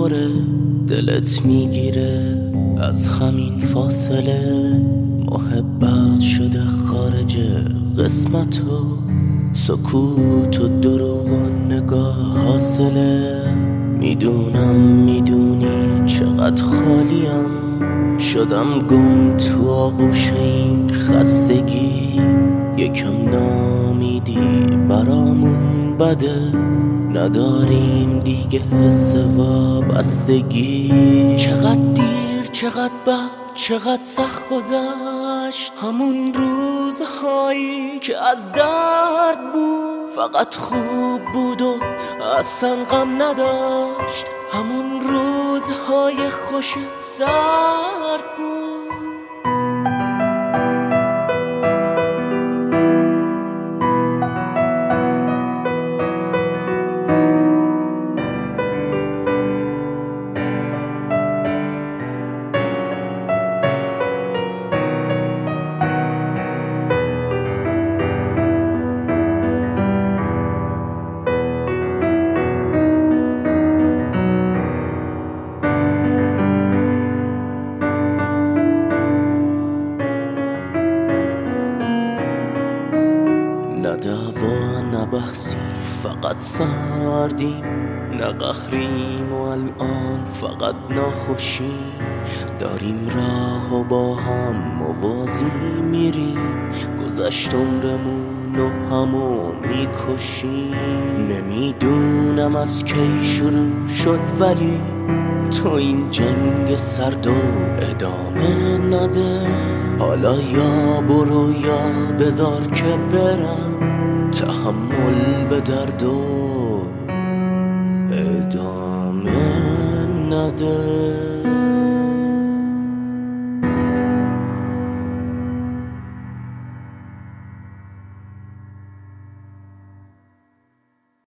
میخوره، دلت میگیره از همین فاصله. محبت شده خارج قسمتو، سکوت و دروغ و نگاه حاصله. میدونم میدونی چقدر خالیم، شدم گم تو آغوش این خستگی. یکم نامیدی برامون بده، نداریم دیگه حس وابستگی. چقدر دیر، چقدر بد، چقدر سخت گذشت همون روزهایی که از درد بود. فقط خوب بود و اصلا غم نداشت، همون روزهای خوش سرد بود. نه دعوا نه بحثی، فقط سردیم، نه قهریم و الان فقط ناخوشی. داریم راه و با هم موازی میریم، گذشت عمرمون و همو میکشیم. نمیدونم از کی شروع شد ولی تو این جنگ سرد و ادامه نده. حالا یا برو یا بذار که برم، تحمل به درد و ادامه نده.